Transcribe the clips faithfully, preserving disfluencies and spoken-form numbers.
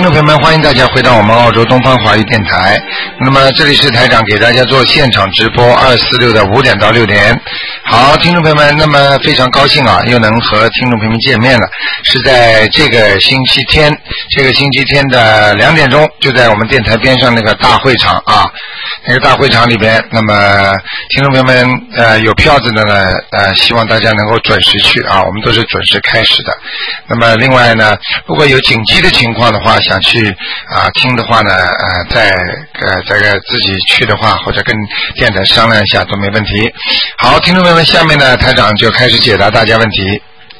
众朋友们，欢迎大家回到我们澳洲东方华语电台。那么这里是台长给大家做现场直播，二四六的五点到六点。好，听众朋友们，那么非常高兴啊，又能和听众朋友们见面了。是在这个星期天，这个星期天的两点钟，就在我们电台边上那个大会场啊，那个大会场里边。那么听众朋友们，呃，有票子的呢，呃，希望大家能够准时去啊，我们都是准时开始的。那么另外呢，如果有紧急的情况的话，想去啊听的话呢，呃，在呃这个自己去的话，或者跟电台商量一下都没问题。好，听众朋友们，下面呢台长就开始解答大家问题。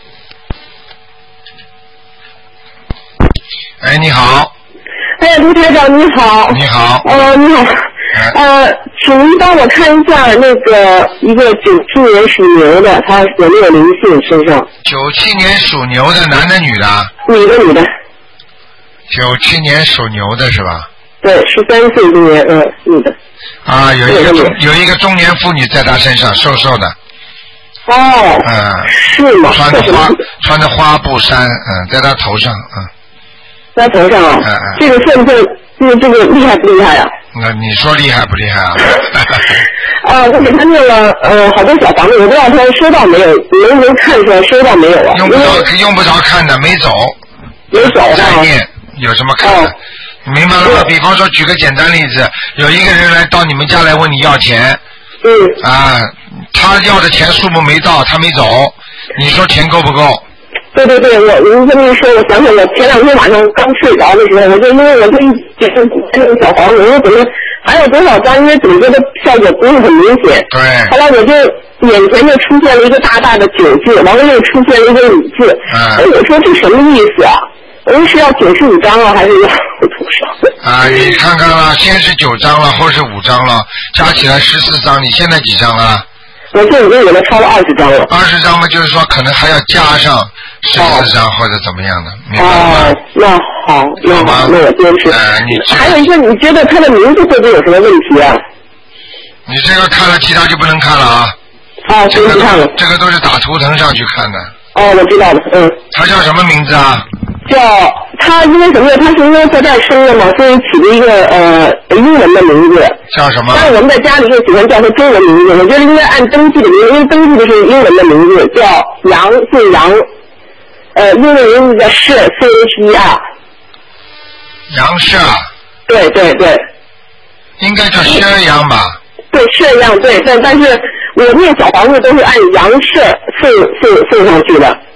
哎，你好。 哎，卢台长你好。 你好。 呃，你好。呃，请您帮我看一下那个一个九七年属牛的，他有没有灵性身上？ 九七年属牛的，男的女的？ 女的，女的。 九七年属牛的是吧？ 对，十三岁今年，嗯、呃，女的。 啊，有一个中有一个中年妇女在她身上，瘦瘦的。 哦。 嗯。 是吗？ 穿着花穿着花布衫，嗯，在她头上，嗯。 在头上啊？ 嗯嗯。 这个算不算？这个这个厉害不厉害啊？ 那你说厉害不厉害啊？ 啊，我给他念了呃好多小房子，我不知道他收到没有，能不能看出来收到没有啊？ 用不着用不着看的，没走。 没走啊。 再念有什么看的？哦、明白了吗？比方说，举个简单例子，有一个人来到你们家来问你要钱。 嗯。 啊，他要的钱数目没到，他没走，你说钱够不够？ 对对对，我您这么一说，我想起我前两天晚上刚睡着的时候，我就因为我就一就是那个小房子，我说怎么还有多少张？因为总觉得效果不是很明显。 对。 后来我就眼前就出现了一个大大的九字，然后又出现了一个五字。嗯。哎，我说这什么意思啊？我说是要九十五张啊，还是要多少？ 啊，你看看了，先是九张了，后是五张了，加起来十四张，你现在几张了？ 我现在已经有了超了二十张了。 二十张嘛，就是说可能还要加上十四张或者怎么样的，明白吗？ 哦，那好，那好，那我坚持。 呃，你还有一个，你觉得他的名字会不会有什么问题啊？ 你这个看了，其他就不能看了啊。 啊，这个不看了。 这个都是打图腾上去看的。 哦，我知道了，嗯。 他叫什么名字啊？ 叫他，因为什么？他是因为在这儿生的嘛，所以起了一个呃英文的名字。 叫什么？ 但是我们在家里就喜欢叫他中文名字，我觉得应该按登记的名字，因为登记的是英文的名字，叫杨，姓杨，呃，英文名字叫是 C H E R。 杨氏啊？ 对对对。 应该叫薛杨吧？ 对，是杨，对，但但是我念小房子都是按杨氏送送送上去的。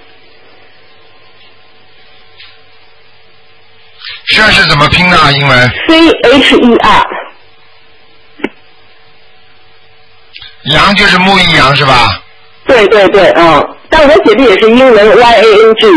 这是怎么拼的啊？英文 C H E R。 杨就是木易杨是吧？ 对对对，嗯，但我写的也是英文 Y A N G。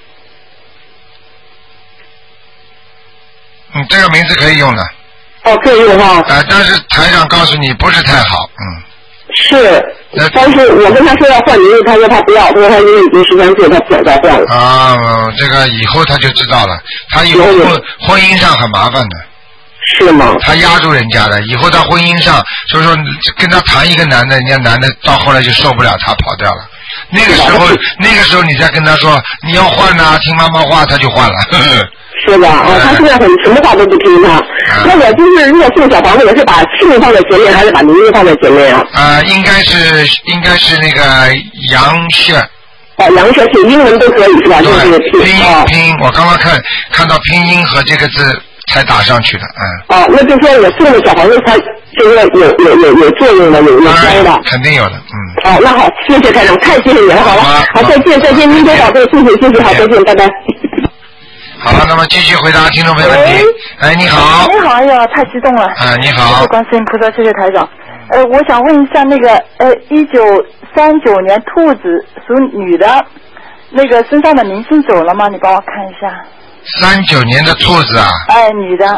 嗯，这个名字可以用的。 哦，可以用哈。 啊、呃，但是台长告诉你不是太好，嗯。 是，但是我跟他说要换名字，他说他不要，他说他因为已经十三岁，他不想再换了。 啊，这个以后他就知道了，他以后婚婚姻上很麻烦的。 是吗？ 他压住人家的，以后在婚姻上，所以说跟他谈一个男的，人家男的到后来就受不了他跑掉了。那个时候，那个时候你再跟他说你要换呐、啊，听妈妈话，他就换了。呵呵是吧？啊，他现在很什么话都不听他。啊、那我就是如果送小房子，我是把姓放在前面，还是把名字放在前面啊？ 啊，应该是应该是那个杨氏。 哦，杨氏写英文都可以是吧？ 对， 拼音拼音，我刚刚看看到拼音和这个字才打上去的，嗯。 哦，那就说我送的小房子，它这个有有有有作用的，有有效的。 肯定有的，嗯。 好，那好，谢谢台长，太谢谢你了，好了，好，再见，再见，您多保重，谢谢，谢谢，好，再见，拜拜。 好，那么继续回答听众朋友问题。哎，你好。 你好，哎呀，太激动了。 啊，你好。 谢谢观世音菩萨，谢谢台长。呃，我想问一下，那个呃，一九三九年兔子属女的，那个身上的灵性走了吗？你帮我看一下。 三九年的兔子啊。 哎，女的。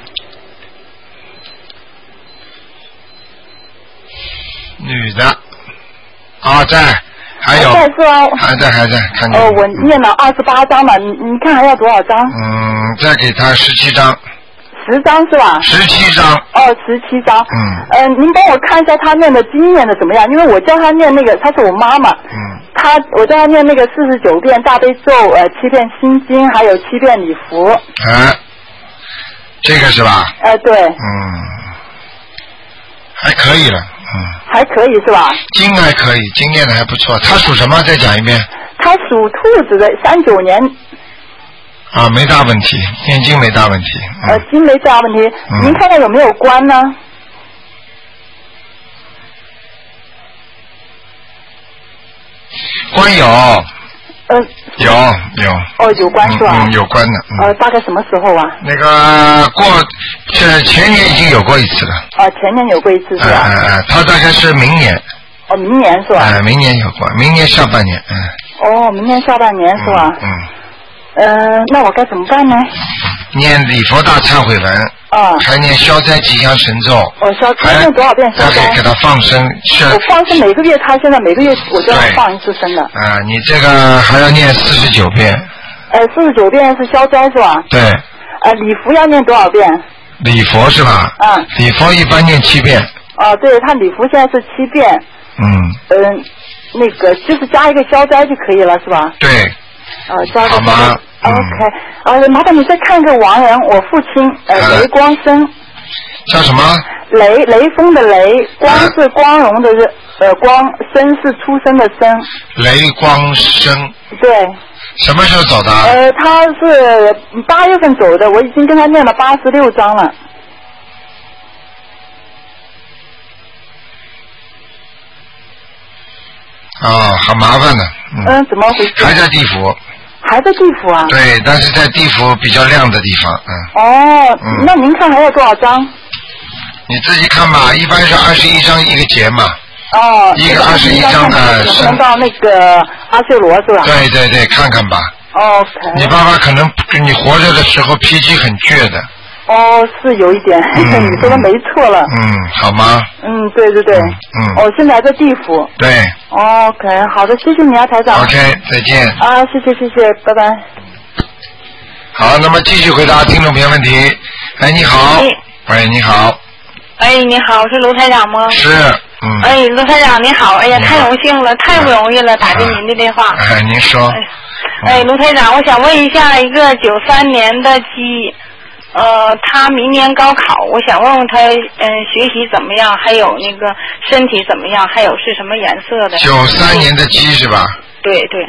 女的。啊，在。还有， 还在是吧？ 还在还在，看见。 哦，我念了二十八章了，你你看还要多少章？ 嗯，再给他十七章。 十章是吧？ 十七章。 哦，十七章。 嗯。 呃，您帮我看一下他念的经念的怎么样？因为我教他念那个，他是我妈妈。 嗯。 他我教他念那个四十九遍大悲咒，呃，七遍心经，还有七遍礼佛。 哎。 这个是吧？ 呃，对。 嗯，还可以了，嗯。 还可以是吧？ 经还可以，经验的还不错。他属什么？再讲一遍。 他属兔子的，三九年。 啊，没大问题，念经没大问题。嗯、 呃，经没大问题， 嗯、 您看看有没有关呢？ 关有。 呃。 有有。 哦，有关是吧？ 嗯，有关的。嗯、 呃，大概什么时候啊？ 那个过，这前年已经有过一次了。 啊，前年有过一次是吧？ 嗯嗯嗯，他大概是明年。 哦，明年是吧？ 哎、嗯，明年有过，明年下半年，嗯。 哦，明年下半年是吧？ 嗯。嗯呃，那我该怎么办呢？ 念礼佛大忏悔文。 啊。 还念消灾吉祥神咒。 哦，消灾念多少遍消灾？ 还给他放生。 我放生每个月，他现在每个月我就要放一次生的。 啊，你这个还要念四十九遍。 呃，四十九遍是消灾是吧？ 对。 呃，礼佛要念多少遍？ 礼佛是吧？ 嗯。 礼佛一般念七遍。 哦，对，他礼佛现在是七遍。 嗯。 嗯，那个就是加一个消灾就可以了，是吧？ 对。 呃，加个。 好吗？ 嗯、OK，呃，麻烦你再看个亡人，我父亲呃雷光生。 叫什么？ 雷雷锋的雷，光是光荣的日，呃光，生是出生的生。 雷光生。 对。 什么时候走的？ 呃，他是八月份走的，我已经跟他念了八十六章了。 哦，好麻烦的。嗯, 嗯，怎么回事？ 还在地府。 还在地府啊？ 对，但是在地府比较亮的地方，嗯。 哦，嗯、那您看还有多少张？ 你自己看吧，一般是二十一张一个节嘛。 哦。 一个二十一张的。 不能到那个阿修罗是吧？ 对对对，看看吧。 OK。 你爸爸可能你活着的时候脾气很倔的。 哦，是有一点，嗯、你说的没错了。 嗯，好吗？ 嗯，对对对。 嗯。 哦，现在还在地府。 对。 OK， 好的，谢谢你啊，台长。 OK， 再见。 啊，谢谢谢谢，拜拜。 好，那么继续回答听众朋友问题。哎，你好。喂，你好。 哎，你好，是卢台长吗？ 是，嗯。 哎，卢台长你好，哎呀，太荣幸了，太不容易了，打进您的电话。 哎，您说。 哎，哎卢台长，我想问一下，一个九三年的鸡。呃，他明年高考，我想问问他，嗯，学习怎么样？还有那个身体怎么样？还有是什么颜色的？ 九三年的鸡是吧？ 对对。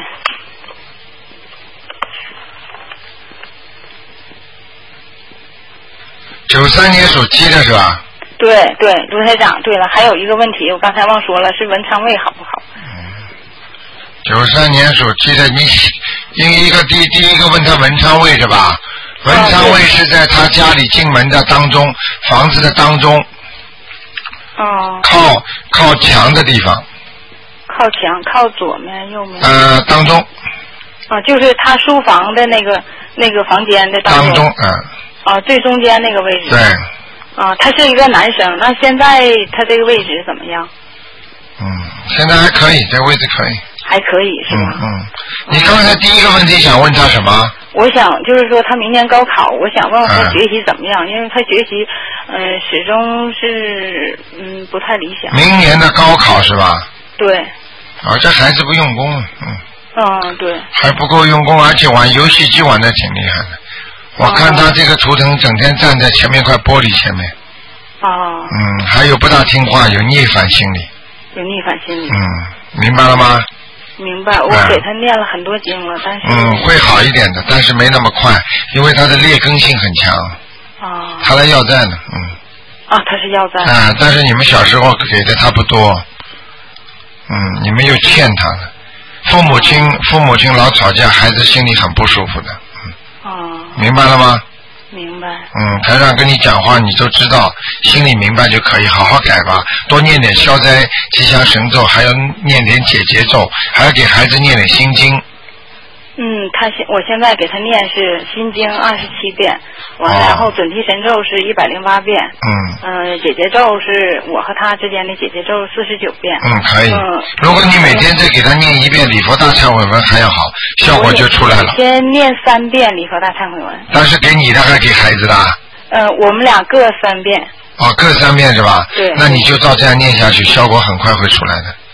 九三年属鸡的是吧？ 对对，卢台长，对了，还有一个问题，我刚才忘说了，是文昌位好不好？ 嗯。九三年属鸡的，你因一个第第一个问他文昌位是吧？文昌位是在他家里进门的当中，房子的当中， 哦， 靠靠墙的地方。 靠墙，靠左面、右面？ 呃，当中。 啊，就是他书房的那个那个房间的当中。 当中，嗯。 啊，最中间那个位置。 对。 啊，他是一个男生，那现在他这个位置怎么样？ 嗯，现在还可以，这个位置可以。 还可以是吧？ 嗯嗯。你刚才第一个问题想问他什么？ 我想就是说他明年高考，我想问问他学习怎么样，嗯、因为他学习，呃，始终是嗯不太理想。 明年的高考是吧？ 对。 啊，这孩子不用功，嗯。 嗯，对。还不够用功，而且玩游戏机玩的挺厉害的。我看他这个图腾整天站在前面块玻璃前面。 哦。 嗯，还有不大听话，有逆反心理。 有逆反心理。 嗯，明白了吗？ 明白，我给他念了很多经了，但是嗯会好一点的，但是没那么快，因为他的劣根性很强。 啊。 他来要债呢，嗯。 啊，他是要债。 啊，但是你们小时候给的他不多，嗯，你们又欠他的，父母亲父母亲老吵架，孩子心里很不舒服的，嗯。 啊。 明白了吗？ 明白。 嗯，台长跟你讲话，你都知道，心里明白就可以，好好改吧，多念点消灾吉祥神咒，还要念点解结咒，还要给孩子念点心经。 嗯，他现我现在给他念是心经二十七遍，完了、哦、然后准提神咒是一百零八遍， 嗯， 呃，解结咒是我和他之间的解结咒四十九遍。 嗯，可以。 嗯， 如果你每天再给他念一遍礼佛大忏悔文还要好，效果就出来了。 先念三遍礼佛大忏悔文。 但是给你的还给孩子的？ 呃，我们俩各三遍。 哦，各三遍是吧？ 对。 那你就照这样念下去，效果很快会出来的。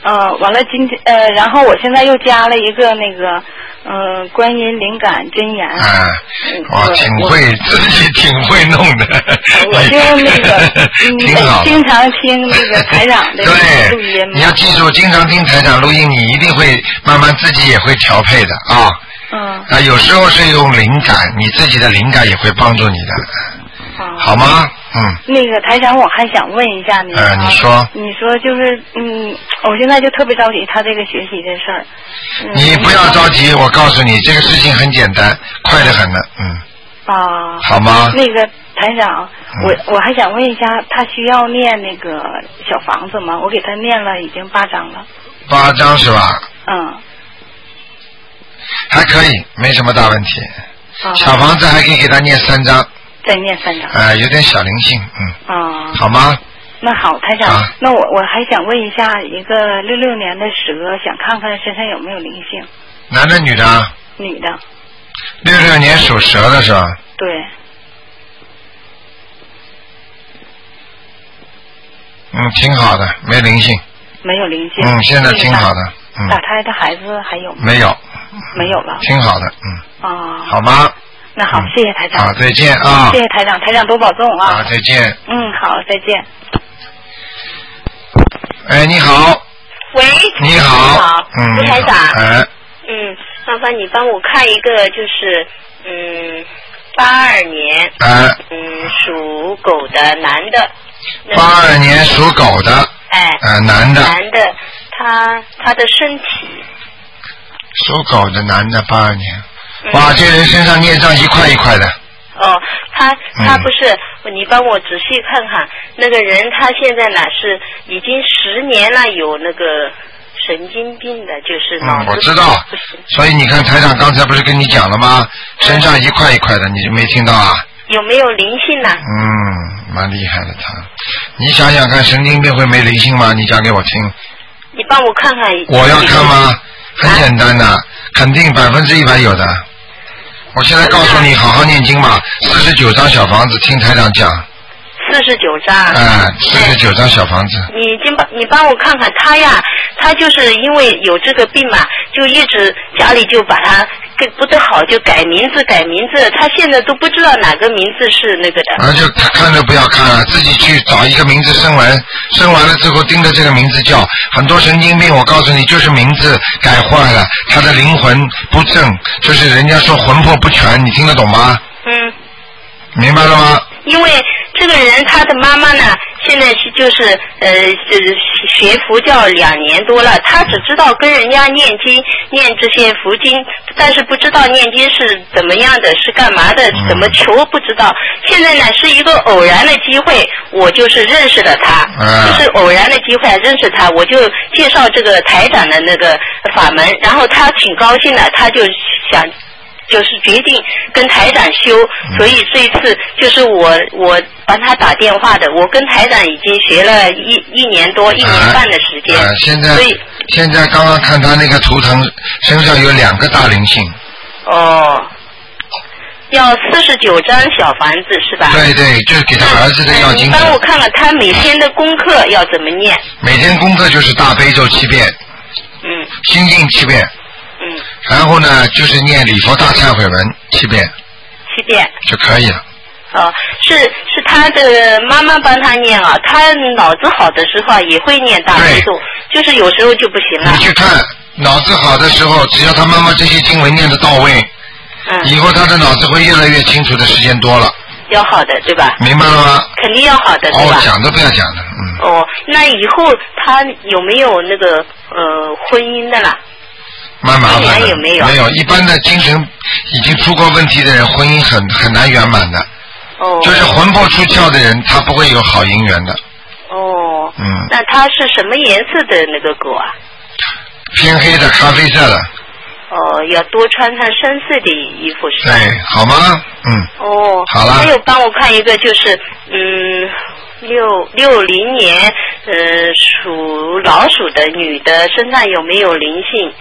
呃，完了今天呃，然后我现在又加了一个那个呃观音灵感真言。 啊，哇，挺会自己挺会弄的。 我就那个挺好。 经常听那个台长的录音。 对，你要记住，经常听台长录音，你一定会慢慢自己也会调配的啊。 嗯。 啊，有时候是用灵感，你自己的灵感也会帮助你的。 哦。 好吗？嗯， 那个台长，我还想问一下你。 呃，你说。 你说就是，嗯，我现在就特别着急他这个学习的事儿。嗯、 你不要着急，我告诉你，这个事情很简单，快得很了，嗯。 啊。 好吗？ 那个台长，嗯、我我还想问一下，他需要念那个小房子吗？我给他念了已经八章了。 八章是吧？ 嗯。 还可以，没什么大问题。啊、小房子还可以给他念三章。 再念三章。 呃，有点小灵性，嗯。 啊。 好吗？ 那好，台长， 啊、 那我我还想问一下，一个六六年的蛇，想看看身上有没有灵性。 男的女的？ 女的。 六六年属蛇的是吧？ 对。 嗯，挺好的，没灵性。 没有灵性。 嗯，现在挺好的。嗯。 打胎的孩子还有吗？ 没有。 没有了。 挺好的，嗯。 啊。 好吗？ 那好，谢谢台长。 好，再见啊！ 谢谢台长，台长多保重啊！ 好，再见。 嗯，好，再见。 哎，你好。 喂。 你好。 你好。 嗯。 卢台长。 哎。 嗯，麻烦你帮我看一个，就是嗯，八二年。 哎。 嗯，属狗的男的。 八二年属狗的。 哎。 呃，男的。 男的，他他的身体。 属狗的男的，八二年。哇，这人身上孽障一块一块的。 哦，他他不是、嗯、你帮我仔细看看，那个人他现在呢是已经十年了，有那个神经病的，就是脑子、 嗯、我知道，所以你看台长刚才不是跟你讲了吗？身上一块一块的，你没听到啊？ 有没有灵性呢？ 嗯，蛮厉害的他。你想想看，神经病会没灵性吗？你讲给我听。 你帮我看看。 我要看吗？很简单的，啊、肯定百分之一百有的。我现在告诉你，好好念经吧，四十九张小房子，听台长讲。 四十九张。 哎，四十九张小房子。 你经帮你帮我看看他呀，他就是因为有这个病嘛，就一直家里就把他给不得好，就改名字改名字，他现在都不知道哪个名字是那个的。 那就看着不要看了，自己去找一个名字生完，生完了之后盯着这个名字叫。很多神经病，我告诉你，就是名字改坏了，他的灵魂不正，就是人家说魂魄不全，你听得懂吗？ 嗯。 明白了吗？ 因为这个人他的妈妈呢，现在是就是呃就是学佛教两年多了，他只知道跟人家念经念这些佛经，但是不知道念经是怎么样的，是干嘛的，怎么求不知道。现在呢是一个偶然的机会，我就是认识了他， 嗯、 就是偶然的机会认识他，我就介绍这个台长的那个法门，然后他挺高兴的，他就想。就是决定跟台长修，所以这一次就是我我帮他打电话的。我跟台长已经学了一一年多、一年半的时间。 呃呃、现在所以现在刚刚看他那个图腾，身上有两个大灵性。 哦，要四十九张小房子是吧？ 对对，就是给他儿子的要经者。 你帮我看看他每天的功课要怎么念？ 每天功课就是大悲咒七遍， 嗯， 心经七遍。 嗯， 然后呢，就是念礼佛大忏悔文七遍， 七遍就可以了。 哦，是是他的妈妈帮他念啊，他脑子好的时候也会念大悲咒，就是有时候就不行了。 你去看，脑子好的时候，只要他妈妈这些经文念得到位， 嗯， 以后他的脑子会越来越清楚的时间多了。 要好的，对吧？ 明白了吗？ 肯定要好的，对吧？ 哦，讲都不要讲的，嗯。 哦，那以后他有没有那个呃婚姻的啦？ 蛮麻烦的， 有没有？ 没有，一般的精神已经出过问题的人，婚姻很很难圆满的。 哦。就是魂魄出窍的人，他不会有好姻缘的。 哦。 嗯。 那他是什么颜色的那个狗啊？ 偏黑的，咖啡色的。 哦，要多穿穿深色的衣服是吧？ 对，好吗？嗯。 哦。 好了。 还有帮我看一个，就是嗯。六六零年，呃，属老鼠的女的身上有没有灵性？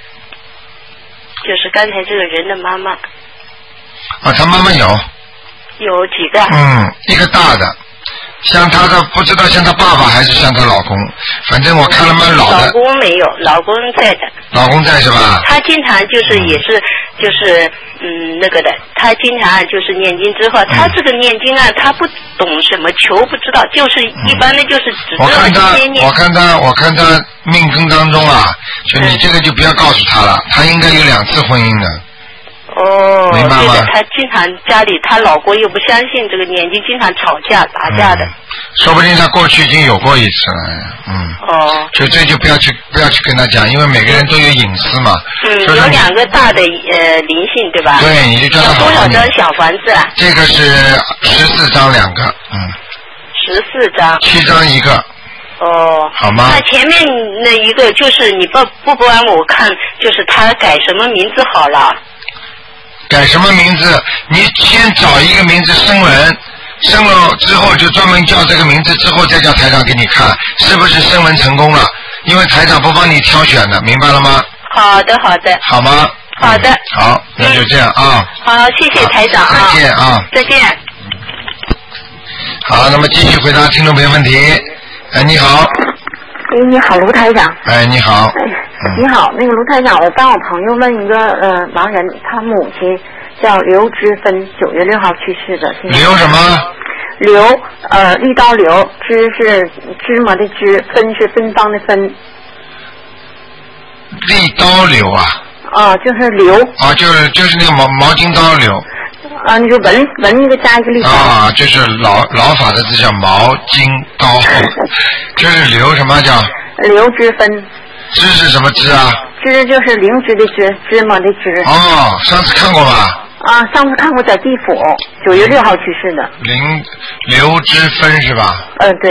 就是刚才这个人的妈妈。 啊，他妈妈有。 有几个？ 嗯，一个大的， 像她的不知道像她爸爸还是像她老公，反正我看了蛮老的。 老公没有，老公在的。 老公在是吧？ 他经常就是也是就是嗯那个的，他经常就是念经之后，他这个念经啊，他不懂什么求不知道，就是一般的就是只知道一些念。 我看他，我看他命根当中啊，就你这个就不要告诉他了，他应该有两次婚姻的。 哦， 明白吗？ 对的，他经常家里他老公又不相信这个念经，经常吵架打架的。 嗯、说不定他过去已经有过一次了，嗯。 哦。 就这就不要去不要去跟他讲，因为每个人都有隐私嘛。 嗯，有两个大的呃灵性对吧？ 对，你就叫他好好念。多少张小房子啊？ 这个是十四张两个，嗯。 十四张。 七张一个。 哦， 好吗？ 那前面那一个就是你不不帮我看，就是他改什么名字好了？ 改什么名字？你先找一个名字生文，生了之后就专门叫这个名字，之后再叫台长给你看是不是生文成功了，因为台长不帮你挑选的，明白了吗？ 好的好的。 好吗？ 好的。 嗯、好，那就这样啊。 好，谢谢台长啊。 再见啊。 再见。 好，那么继续回答听众朋友问题。哎，你好。 哎，你好，卢台长。 哎，你好。 哎，你好，那个卢台长，我帮我朋友问一个呃盲人，他母亲叫刘芝芬，九月六号去世的。 刘什么？ 刘呃，立刀刘，芝是芝麻的芝，芬是芬芳的芬。 立刀刘啊？ 啊，就是刘。啊， 就是就是那个毛毛巾刀刘。 啊，那就文文一个加一个立刀。 啊，就是老老法的字叫毛巾刀，就是刘什么叫？ 刘芝芬。 芝是什么芝啊？ 芝就是灵芝的芝，芝麻的芝。 哦，上次看过吧？ 啊，上次看过在地府，九月六号去世的。 灵刘芝芬是吧？ 嗯、呃，对。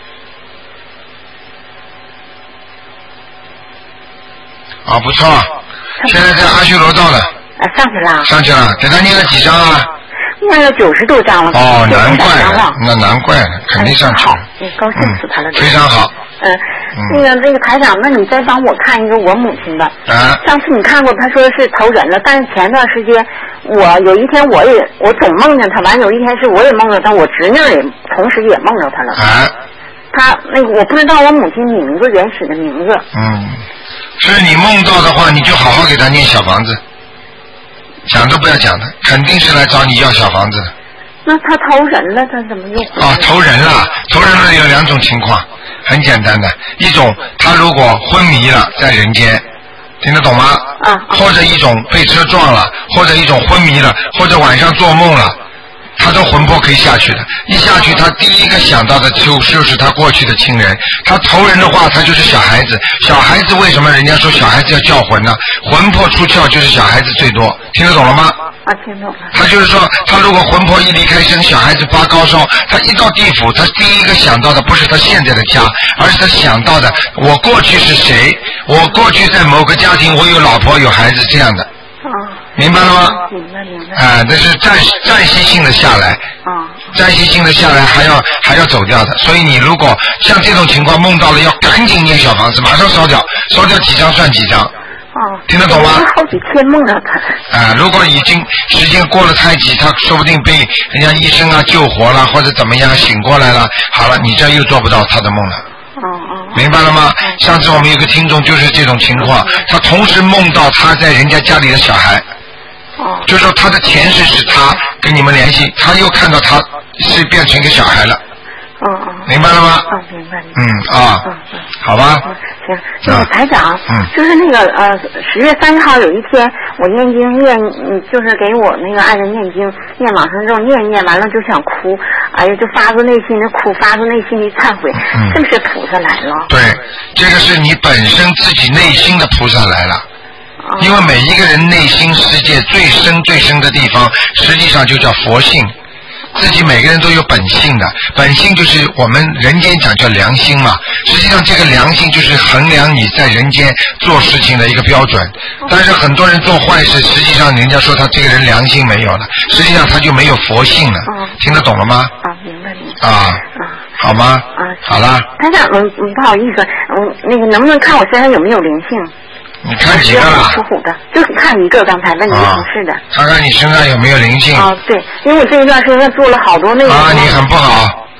啊，不错，现在在阿修罗道了。 啊，上去了。 上去了，给他念了几张啊？ 念了九十多张了。 哦，难怪了，那难怪了，肯定上去了。 你高兴死他了。 非常好。 嗯，那个那个台长，那你再帮我看一个我母亲的。 啊。 上次你看过，他说是投人了，但是前段时间我有一天我也我总梦见他，完有一天是我也梦着他，我侄女也同时也梦着他了。 啊。 他那个我不知道我母亲名字原始的名字。 嗯，是你梦到的话，你就好好给他念小房子。讲都不要讲的，肯定是来找你要小房子的。 那他投人了，他怎么又回来？ 啊，投人了，投人了有两种情况，很简单的，一种他如果昏迷了在人间，听得懂吗？ 啊。 或者一种被车撞了，或者一种昏迷了，或者晚上做梦了，他的魂魄可以下去的。一下去，他第一个想到的就就是他过去的亲人。他投人的话，他就是小孩子。小孩子为什么人家说小孩子要叫魂呢？魂魄出窍就是小孩子最多，听得懂了吗？ 啊，听懂了。 他就是说，他如果魂魄一离开身，小孩子发高烧，他一到地府，他第一个想到的不是他现在的家，而是他想到的我过去是谁，我过去在某个家庭，我有老婆有孩子这样的。 啊。 明白了吗？ 明白明白。 啊，这是暂暂时性的下来。 啊。暂时性的下来还要还要走掉的，所以你如果像这种情况梦到了，要赶紧念小房子，马上烧掉，烧掉几张算几张。 哦。 听得懂吗？ 好几天梦到他。 啊，如果已经时间过了太急，他说不定被人家医生啊救活了，或者怎么样醒过来了，好了，你这又做不到他的梦了。 哦哦。 明白了吗？上次我们有个听众就是这种情况，他同时梦到他在人家家里的小孩。 哦。 就说他的前世是他跟你们联系，他又看到他是变成一个小孩了。 哦哦。 明白了吗？ 哦，明白。 嗯啊。 嗯嗯。 好吧。 嗯，行，那个台长， 嗯， 就是那个呃，十月三十号有一天，我念经念，嗯，就是给我那个爱人念经，念往生咒，念一念完了就想哭，哎呀，就发自内心的哭，发自内心的忏悔， 嗯， 是不是菩萨来了？ 对，这个是你本身自己内心的菩萨来了。因为每一个人内心世界最深最深的地方，实际上就叫佛性。自己每个人都有本性的，本性就是我们人间讲叫良心嘛。实际上这个良心就是衡量你在人间做事情的一个标准。但是很多人做坏事，实际上人家说他这个人良心没有了，实际上他就没有佛性了。听得懂了吗？ 啊，明白明白。 啊。好吗？ 啊， 好了。 台长，嗯嗯，不好意思，嗯，那个能不能看我身上有没有灵性？ 你看几个了？ 属虎的，就看一个。刚才问你同事的。 看看你身上有没有灵性？ 啊，对，因为我这一段时间做了好多那个。 啊，你很不好。 什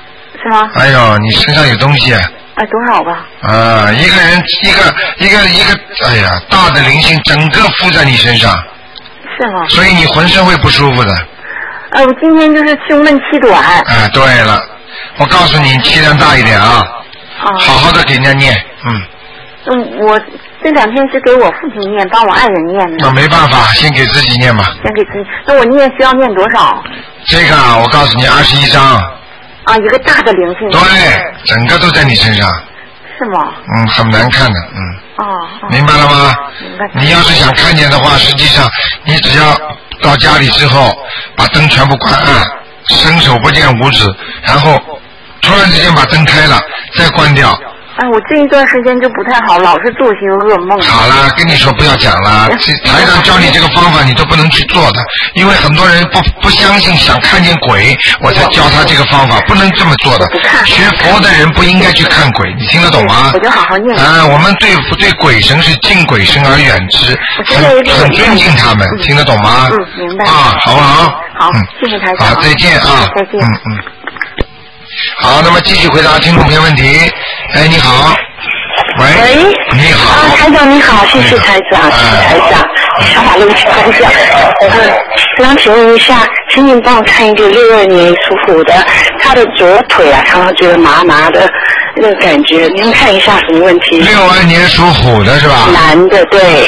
是吗？ 哎呦，你身上有东西。 哎，多少吧？ 啊，一个人一个一个一个，哎呀，大的灵性整个附在你身上。 是吗？ 所以你浑身会不舒服的。 呃，我今天就是胸闷气短。 哎，对了，我告诉你，气量大一点啊。 啊。 好好的给人家念，嗯。 嗯，我这两天是给我父亲念，帮我爱人念的。 那没办法，先给自己念吧。 先给自己，那我念需要念多少？ 这个啊，我告诉你，二十一章。 啊，一个大的灵性。 对，整个都在你身上。 是吗？ 嗯，很难看的，嗯。 哦。 明白了吗？ 明白。 你要是想看见的话，实际上你只要到家里之后，把灯全部关暗，伸手不见五指，然后突然之间把灯开了，再关掉。 哎，我这一段时间就不太好，老是做些噩梦。 好了，跟你说不要讲了，台上教你这个方法你都不能去做的，因为很多人不不相信，想看见鬼，我才教他这个方法，不能这么做的。学佛的人不应该去看鬼，你听得懂吗？ 我就好好念。 啊，我们对对鬼神是敬鬼神而远之，很很尊敬他们，听得懂吗？ 嗯，明白。 啊，好不好？ 好，谢谢台长。 好，再见啊。 再见。 嗯嗯。好，那么继续回答听众朋友问题。哎，你好。喂。 喂。 你好。 啊，台长你好，谢谢台长，谢谢台长。小马路请台长。嗯，想请问一下，请您帮我看一个六二年属虎的，他的左腿啊，常常觉得麻麻的那个感觉，您看一下什么问题？ 六二年属虎的是吧？ 男的，对。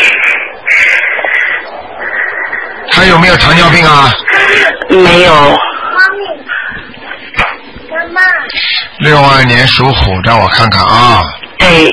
他有没有糖尿病啊？ 没有。 六二年属虎，让我看看啊。 对。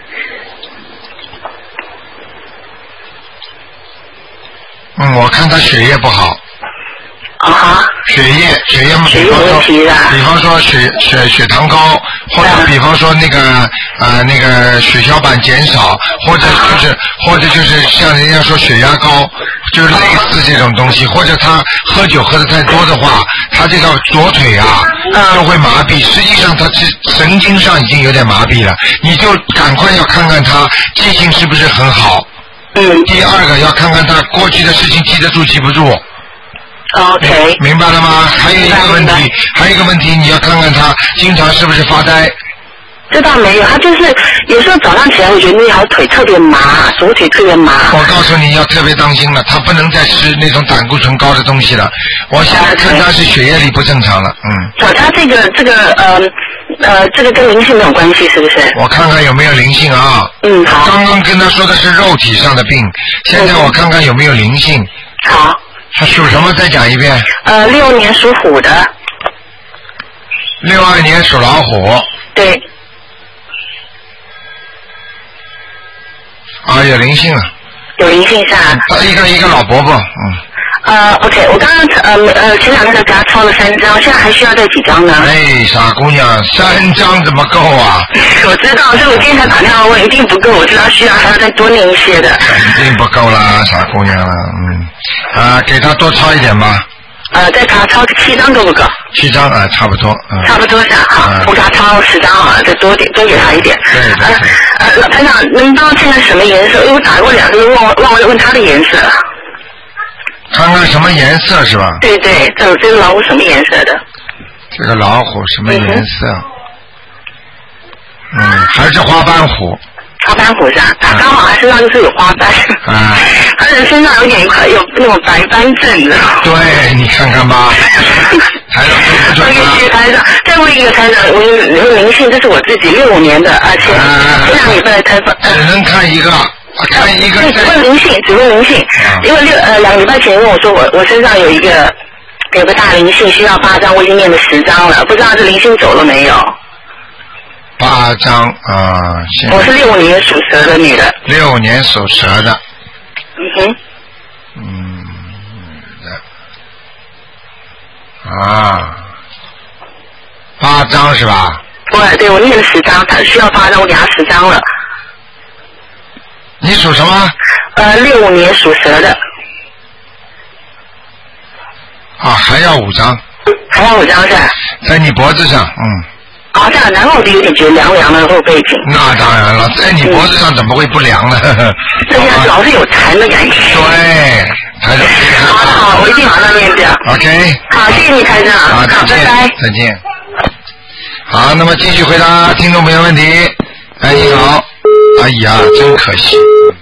嗯，我看他血液不好。 啊哈。 血液，血液， 血液问题的。 比方说血血血糖高，或者比方说那个呃那个血小板减少，或者就是、啊、或者就是像人家说血压高，就是类似这种东西，或者他喝酒喝的太多的话，他这个左腿啊就会麻痹，实际上他神经上已经有点麻痹了，你就赶快要看看他记性是不是很好。 嗯。 第二个要看看他过去的事情记得住记不住。 OK。 明白了吗？还有一个问题，还有一个问题，你要看看他经常是不是发呆。 这倒没有，他就是有时候早上起来，我觉得那条腿特别麻，左腿特别麻。 我告诉你要特别当心了，他不能再吃那种胆固醇高的东西了。我现在看他是血液里不正常了，嗯。 哦，他这个这个呃呃，这个跟灵性没有关系，是不是？ 我看看有没有灵性啊。 嗯，好。 刚刚跟他说的是肉体上的病，现在我看看有没有灵性。 好。 他属什么？再讲一遍。 呃，六年属虎的。 六二年属老虎。 对。 啊，有灵性了。 有灵性是吧？ 他一个一个老伯伯，嗯。 呃 ，OK， 我刚刚呃呃前两天给他抄了三张，现在还需要再几张呢？ 哎，傻姑娘，三张怎么够啊？ 我知道，所以我今天才打电话问，一定不够，我知道需要还要再多念一些的。 肯定不够啦，傻姑娘了，嗯，啊，给他多抄一点吧。 呃，再给他抄七张够不够？ 七张啊，差不多。嗯、 差不多是好，嗯、我给他抄十张啊，再多点，多给他一点。 对对对。 呃，呃，台长，能帮我看看什么颜色？因为我打过两个，忘忘了问他的颜色。 看看什么颜色是吧？ 对对，这这个老虎什么颜色的？ 这个老虎什么颜色？嗯, 嗯，还是花斑虎。 花斑虎是吧？他刚好他身上就是有花斑。啊。他的身上有点有那种白斑症的。 对，你看看吧。台长对不准啊！ 谢谢台长，再问一个台长，我有灵性，这是我自己六五年的，而且前两礼拜开放。 只能看一个。看一个， 只问灵性，只问灵性，啊、因为六呃两个礼拜前跟我说我我身上有一个有个大灵性需要八张，我已经念了十张了，不知道这灵性走了没有？ 八张啊！ 我是六年属蛇的女的。 六年属蛇的。 嗯哼。 嗯，啊，八张是吧？ 对对，我念了十张，他需要八张，我给他十张了。 你属什么？ 呃，六五年属蛇的。 啊，还要五张。 还要五张是吧？ 在你脖子上，嗯。 啊，这样，然后我就有点觉得凉凉的后背颈。 那当然了，在你脖子上怎么会不凉呢？ 对呀，老是有痰的感觉。 对，台长。 好好，我一定马上念掉。 OK。 好，谢谢你台长。 好， 拜拜。 再见。 好，那么继续回答听众朋友问题。哎，你好。哎呀，真可惜。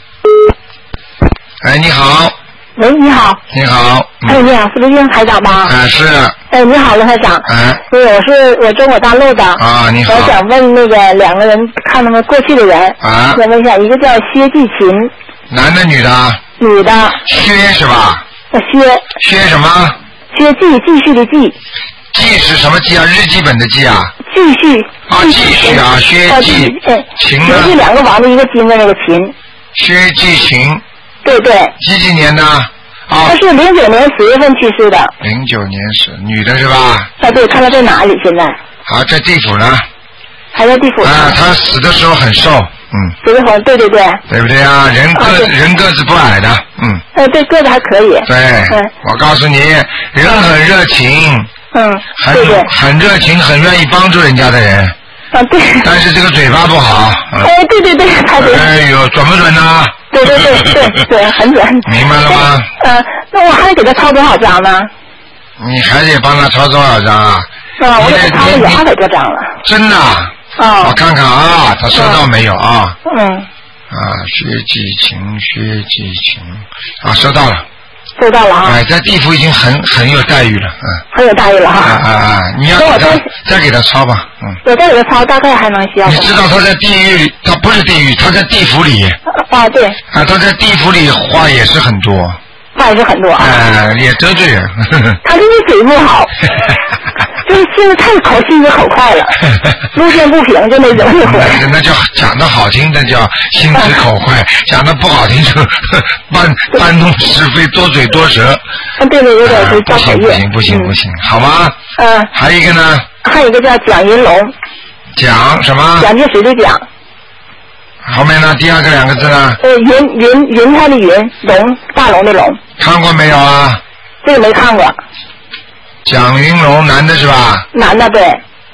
哎，你好。 喂，你好。 你好。 嗯、哎，你好，是不是应台长吗？ 哎，是。 哎，你好，卢台长。 哎。 对，我是我中国大陆的。 啊，你好。 我想问那个两个人，看他们过去的人。 啊。 想问一下，一个叫薛继琴。 男的，女的？ 女的。 薛是吧？ 薛。 薛什么？ 薛继，继续的继。 继是什么继啊？日记本的继啊？ 继续。 啊，继续啊，薛继琴呢？ 是两个王的一个金的那个琴。 薛继琴。 对对。 几几年的？啊。 他是零九年十月份去世的。 零九年是女的是吧？ 啊，对，看他在哪里现在？ 好，在地府呢。 还在地府。啊， 他死的时候很瘦，嗯。 死的很，对对对。 对不对啊？人个、啊、人个子不矮的，嗯。 呃，对，个子还可以。 对。嗯。我告诉你，人很热情。 嗯。 很对对。 很热情，很愿意帮助人家的人。 啊，对。 但是这个嘴巴不好。 嗯、哎，对对对，太对。 哎呦，准不准呢？ 对对对对对，很准。 明白了吗？ 呃，那我还得给他抄多少张呢？ 你还得帮他抄多少张啊？ 啊，我给他抄了有二百多张了。 真的？ 啊。 我看看啊，他收到没有啊？ 嗯。 啊，薛继琴，薛继琴，啊，收到了。 收到了啊。 哎，在地府已经很很有待遇了，嗯。 很有待遇了哈。 啊啊啊！你要给他再给他抄吧，嗯。 我再给他抄，大概还能需要。 你知道他在地狱，他不是地狱，他在地府里。 啊，对。 啊，他在地府里话也是很多。 话也是很多啊。 哎，也得罪人。 他就是嘴不好，就是现在太口心直口快了，路见不平就那种一会儿。 那叫讲的好听的叫心直口快，讲的不好听就搬搬弄是非，多嘴多舌。 啊，对对，有点是造口业。 不行不行不行，好吗？ 嗯。 还有一个呢？ 还有一个叫蒋云龙。 蒋什么？ 蒋介石的蒋。 后面呢？第二个两个字呢？ 呃，云云云彩的云，龙大龙的龙。 看过没有啊？ 这个没看过。 蒋云龙，男的是吧？ 男的，对。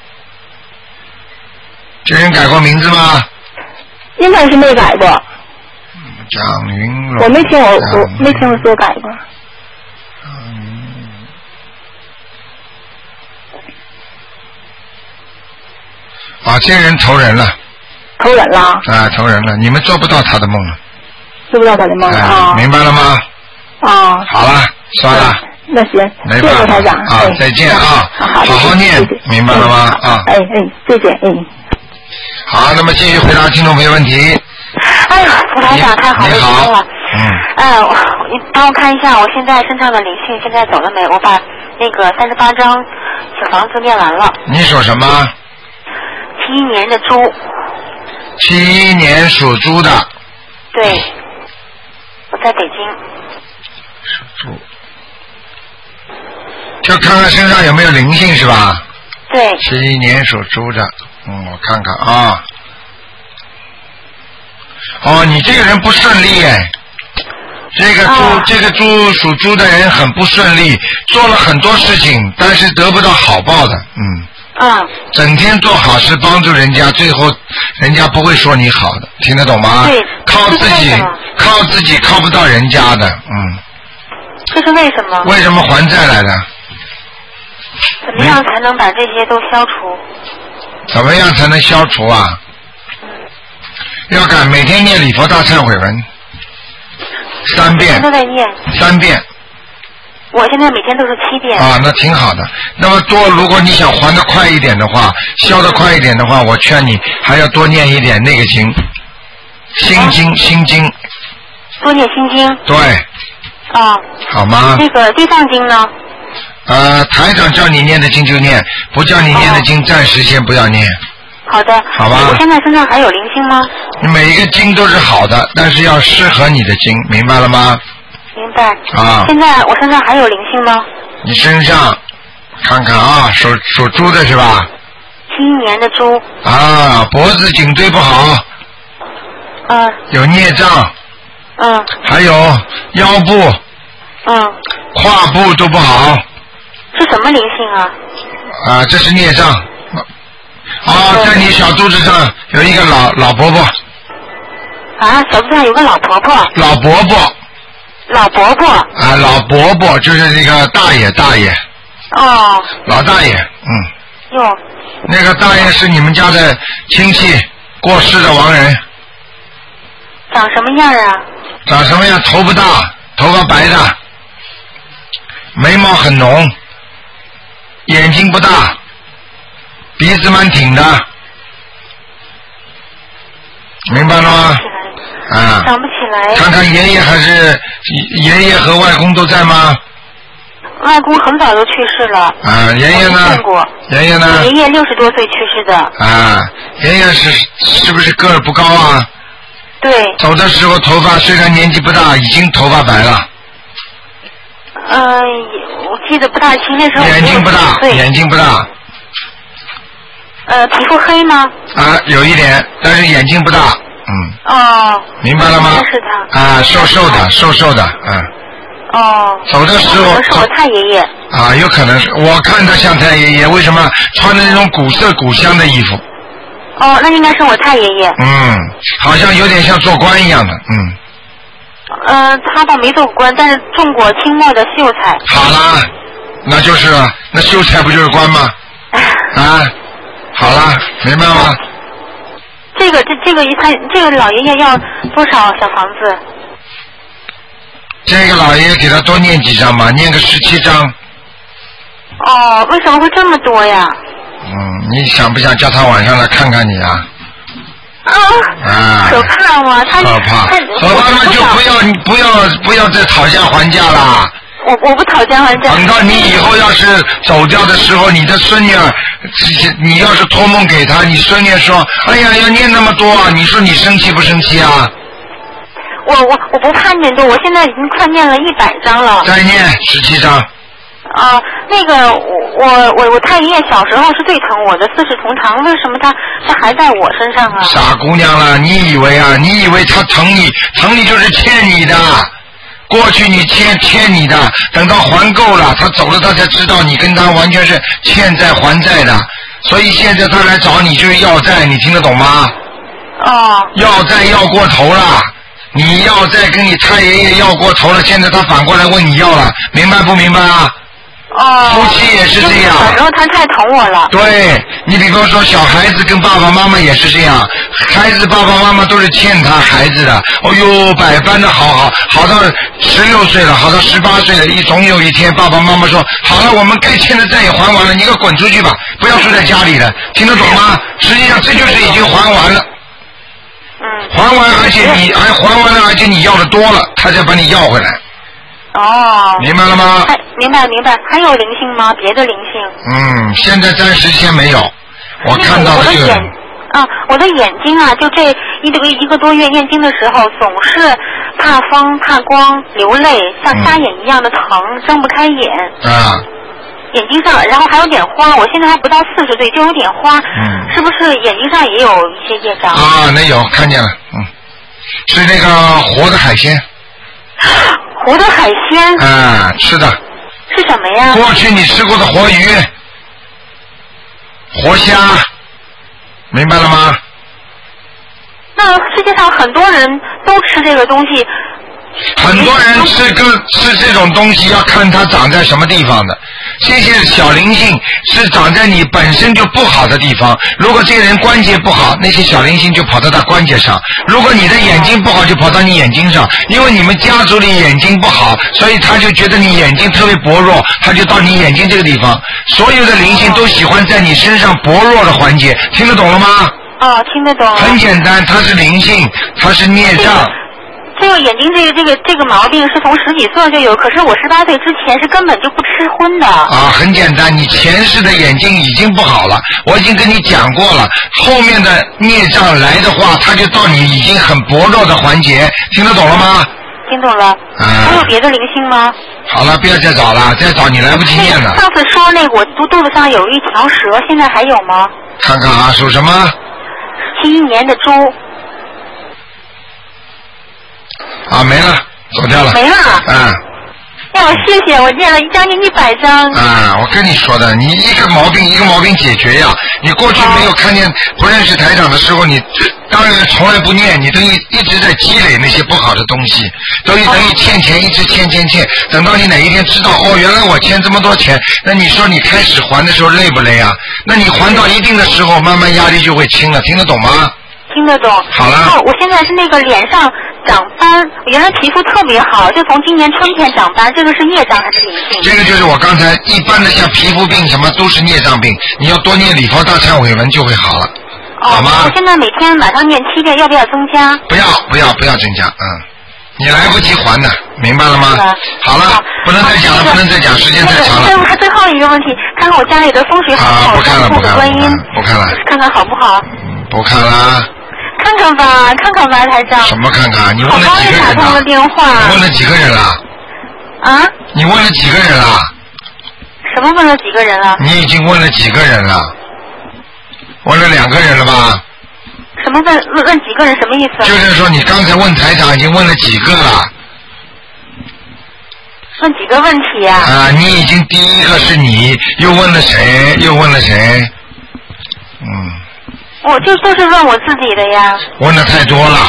这人改过名字吗？ 应该是没改过。 蒋云龙。 我没听我我没听我说改过。 嗯。啊，这人投人了。 投人了。 啊，投人了！你们做不到他的梦了。 做不到他的梦啊！ 明白了吗？ 啊。 好了，算了。 那行， 没办法。 台长啊，再见啊！好好念，明白了吗？啊。 哎哎，再见，哎。 好，那么继续回答听众朋友问题。 哎呀，卢台长太好了， 你好。 嗯。哎，你帮我看一下，我现在身上的灵性现在走了没？我把那个三十八张小房子念完了。 你属什么？ 七一年的猪。 七一年属猪的。 对。我在北京。 属猪。就看看身上有没有灵性是吧？ 对。 七一年属猪的，嗯，我看看啊。哦，你这个人不顺利哎。这个猪，啊、这个猪属猪的人很不顺利，做了很多事情，但是得不到好报的，嗯。 啊。 整天做好事帮助人家，最后人家不会说你好的，听得懂吗？ 对。 靠自己，靠自己靠不到人家的，嗯。 这是为什么？ 为什么还债来的？ 怎么样才能把这些都消除？ 怎么样才能消除啊？要敢每天念礼佛大忏悔文三遍。 都在念。 三遍。 我现在每天都是七遍。 啊，那挺好的。那么多，如果你想还得快一点的话，消得快一点的话，我劝你还要多念一点那个经，心经，啊、心经。 多念心经。 对。 啊。 好吗？ 那个地藏经呢？ 呃，台长叫你念的经就念，不叫你念的经，暂时先不要念。 好的。 好吧。 我现在身上还有灵性吗？ 你每一个经都是好的，但是要适合你的经，明白了吗？ 明白。 啊。 现在我身上还有灵性吗？ 你身上看看啊，属属猪的是吧？ 七一年的猪。 啊，脖子颈椎不好。 嗯。 有孽障。 嗯。 还有腰部。 嗯。 胯部都不好。 是什么灵性啊？ 啊，这是孽障。啊，在你小肚子上有一个老老伯伯。 啊，小肚子上有个老婆婆。 老伯伯。 老伯伯。 啊，老伯伯就是那个大爷大爷。 哦。 老大爷，嗯。 哟， 那个大爷是你们家的亲戚过世的亡人。 长什么样啊？ 长什么样？头不大，头发白的，眉毛很浓，眼睛不大，鼻子蛮挺的，明白了吗？啊， 想不起来。 看看爷爷还是爷爷和外公都在吗？ 外公很早就去世了。 啊，爷爷呢？ 见过。 爷爷呢？ 爷爷六十多岁去世的。 啊，爷爷是是不是个儿不高啊？ 对。 走的时候头发虽然年纪不大，已经头发白了。 嗯、呃，我记得不大清，那时候眼睛不大，眼睛不大。 呃，皮肤黑吗？ 啊，有一点，但是眼睛不大，嗯。 哦。 明白了吗？ 是他。 啊，瘦瘦的，瘦瘦的，嗯。 哦。 走的时候。 是我太爷爷。 啊，有可能是，我看他像太爷爷，为什么穿的那种古色古香的衣服？ 哦，那应该是我太爷爷。 嗯，好像有点像做官一样的，嗯。 呃，他倒没做官，但是中过清末的秀才。 好啦，那就是了，那秀才不就是官吗？啊，好啦，明白吗？ 这个这这个他这个老爷爷要多少小房子？ 这个老爷爷给他多念几张吧，念个十七张。 哦，为什么会这么多呀？ 嗯，你想不想叫他晚上来看看你啊？ 啊！ 啊！ 可怕吗？他可怕！可怕嘛就不要你不要不要再讨价还价啦！ 我我不讨价还价。 等到你以后要是走掉的时候，你的孙女儿，你要是托梦给他，你孙女儿说：“哎呀，要念那么多啊！”你说你生气不生气啊？ 我我我不怕念多，我现在已经快念了一百张了。 再念十七张。 啊，那个我我我太爷爷小时候是最疼我的，四世同堂，为什么他他还在我身上啊？ 傻姑娘了，你以为啊？你以为他疼你，疼你就是欠你的。过去你欠欠你的，等到还够了，他走了，他才知道你跟他完全是欠债还债的。所以现在他来找你就是要债，你听得懂吗？ 哦。 要债要过头了，你要债跟你太爷爷要过头了，现在他反过来问你要了，明白不明白啊？ 哦， 夫妻也是这样。 小时候他太疼我了。 对，你比方说小孩子跟爸爸妈妈也是这样，孩子爸爸妈妈都是欠他孩子的，哦呦，百般的好好，好到十六岁了，好到十八岁了，一总有一天爸爸妈妈说，好了，我们该欠的债也还完了，你给我滚出去吧，不要住在家里了，听得懂吗？实际上这就是已经还完了。 嗯。 还完，而且你还还完了，而且你要的多了，他再把你要回来。 哦。 明白了吗？ 还明白明白，还有灵性吗？别的灵性？ 嗯，现在暂时先没有，我看到的这个。 啊，我的眼睛啊，就这一个一个多月念经的时候，总是怕风、怕光、流泪，像瞎眼一样的疼，嗯、睁不开眼。 啊。 眼睛上，然后还有点花，我现在还不到四十岁就有点花， 嗯， 是不是眼睛上也有一些业障？ 啊，那有看见了，嗯，是那个活的海鲜。 活的海鲜？ 啊，吃的。 是什么呀？ 过去你吃过的活鱼、活虾，明白了吗？ 那世界上很多人都吃这个东西。 很多人吃跟吃这种东西要看它长在什么地方的，这些小灵性是长在你本身就不好的地方。如果这个人关节不好，那些小灵性就跑到他关节上；如果你的眼睛不好，就跑到你眼睛上。因为你们家族里眼睛不好，所以他就觉得你眼睛特别薄弱，他就到你眼睛这个地方。所有的灵性都喜欢在你身上薄弱的环节，听得懂了吗？ 哦，听得懂。 很简单，它是灵性，它是孽障。 这个眼睛这个这个这个毛病是从十几岁就有，可是我十八岁之前是根本就不吃荤的。 啊，很简单，你前世的眼睛已经不好了，我已经跟你讲过了。后面的孽障来的话，它就到你已经很薄弱的环节，听得懂了吗？ 听懂了。 啊。 还有别的灵性吗？ 好了，不要再找了，再找你来不及念了。 上次说那个我肚肚子上有一条蛇，现在还有吗？ 看看啊，属什么？ 七一年的猪。 啊，没了，走掉了。 没了。 嗯。 哎，我谢谢，我念了将近一百张。 啊，我跟你说的，你一个毛病一个毛病解决呀。 你过去没有看见不认识台长的时候，你当然从来不念，你等于一直在积累那些不好的东西，等于等于欠钱一直欠欠欠，等到你哪一天知道哦，原来我欠这么多钱，那你说你开始还的时候累不累啊？那你还到一定的时候，慢慢压力就会轻了，听得懂吗？ 听得懂。 好了。 然后我现在是那个脸上长斑，原来皮肤特别好，就从今年春天长斑，这个是孽障还是灵性？ 这个就是我刚才一般的像皮肤病什么都是孽障病，你要多念礼佛大忏悔文就会好了， 哦、 好吗？ 我现在每天晚上念七遍，要不要增加？ 不要不要不要增加，嗯，你来不及还的，明白了吗？好了，不能再讲了，不能再讲，时间太长了。 那个最后一个问题，看看我家里的风水好不好？ 啊，不看了不看了，不看了， 看看好不好？ 不看了。 看看吧，看看吧，台长。 什么看看？你问了几个人了？ 我刚才打通了电话。 你问了几个人了？ 啊？ 你问了几个人了？ 什么问了几个人了？ 你已经问了几个人了？问了两个人了吧？ 什么问问问几个人？什么意思？ 就是说你刚才问台长已经问了几个了？ 问几个问题呀、啊？ 啊，你已经第一个是你，又问了谁？又问了谁？嗯。 我就都是问我自己的呀。 问的太多了。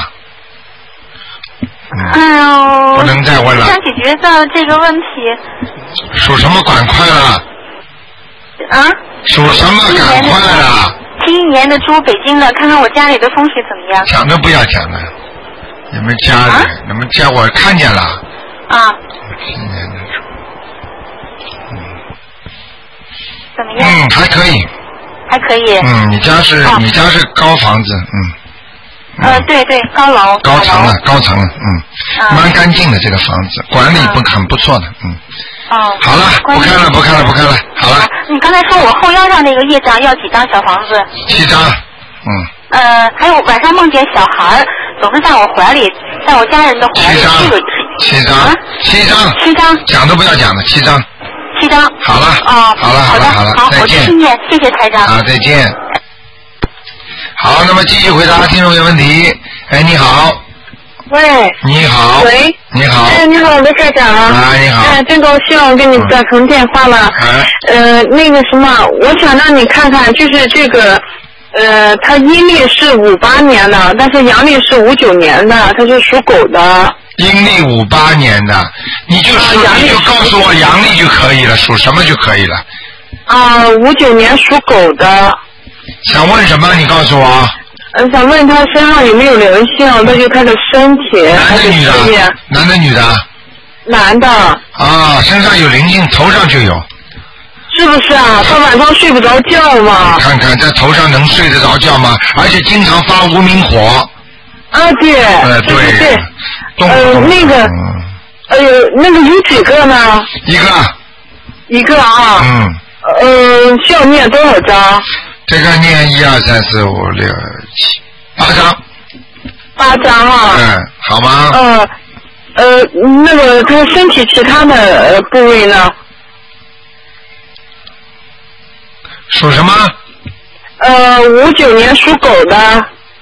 嗯、哎呦。 不能再问了。 想解决到这个问题。 属什么赶快了？ 啊？ 属什么赶快了？ 七一年的猪，北京的，看看我家里的风水怎么样？ 讲都不要讲了，你们家里，啊、你们家我看见了。 啊。 七一年的猪。嗯。 怎么样？ 嗯，还可以。 还可以。 嗯，你家是、哦、你家是高房子，嗯。 嗯呃，对对，高楼。 高层了，高层了，嗯，蛮、啊、干净的这个房子，管理不、啊、很不错的，嗯。 哦。 好了，不看了，不看了，不看了，好了。啊、 你刚才说我后腰上那个业障要几张小房子？ 七张，嗯。 呃，还有晚上梦见小孩总是在我怀里，在我家人的怀里。 七张。七张。啊、七张。 七张。 讲都不要讲了，七张。 七张。 好了。 哦。 好了，好了，好了， 好， 再见。 我听见，谢谢台长。 好，再见。好，那么继续回答听众朋友问题。哎，你好。 喂。 你好。 喂。 你好。 哎，你好，卢台长。 啊，你好。 哎，真高兴跟你打通电话了。 哎。 呃，那个什么，我想让你看看，就是这个，呃，他阴历是五八年的，但是阳历是五九年的，他是属狗的。 阴历五八年的，你就说、啊、你就告诉我阳历就可以了，属什么就可以了。 啊，五九年属狗的。 想问什么？你告诉我。 嗯，想问他身上有没有灵性？那就他的身体还是事业？ 男的女的？ 男的。 啊，身上有灵性，头上就有。 是不是啊？他晚上睡不着觉吗？ 看看在头上能睡得着觉吗？而且经常发无名火。 啊，对。 呃，对。 对对。 动呃，那个，哎呦、呃，那个有几个呢？ 一个。 一个啊。 嗯。 呃，需要念多少章？ 这个念一二三四五六七八章。 八章啊。 嗯，好吗？ 呃，呃，那个他身体其他的、呃、部位呢？ 属什么？ 呃，五九年属狗的。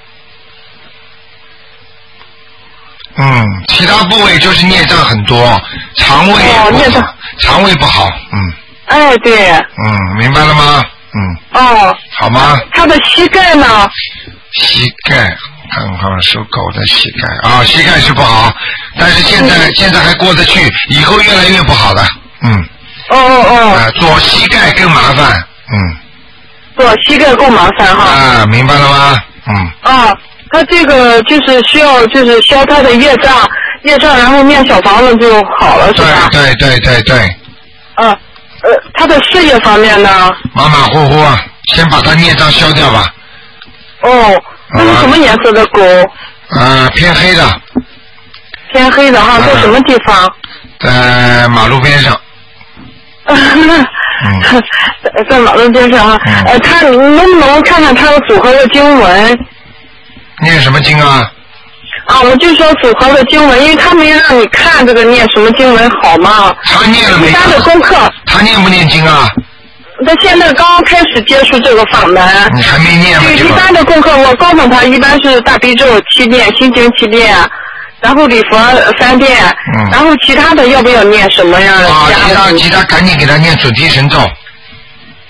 嗯，其他部位就是孽障很多，肠胃也不好，肠胃不好，嗯。 哎，对。 嗯，明白了吗？嗯。 哦。 好吗？ 他的膝盖呢？ 膝盖，看看属狗的膝盖啊，膝盖是不好，但是现在、嗯、现在还过得去，以后越来越不好了，嗯。 哦哦哦。 啊，左膝盖更麻烦，嗯。 左膝盖更麻烦哈。 啊，明白了吗？嗯。 啊。他这个就是需要就是消他的业障，业障然后念小房子就好了，是吧？ 对对对对对。 嗯、啊，呃，他的事业方面呢？ 马马虎虎啊，先把他孽障消掉吧。 哦，那是什么颜色的狗？ 呃，偏黑的。 偏黑的哈，在什么地方？ 在马路边上。 嗯、在马路边上哈，嗯、呃，他能不能看看他的组合的经文？ 念什么经啊？ 啊，我就说组合的经文，因为他没让你看这个念什么经文好吗？ 他念了没？ 他的功课。 他念不念经啊？ 他现在刚刚开始接触这个法门。 你还没念吗？ 对，一般的功课我告诉他，一般是大悲咒七遍，心经七遍，然后礼佛三遍，嗯、然后其他的要不要念什么呀？ 啊，其他其他赶紧给他念准提神咒。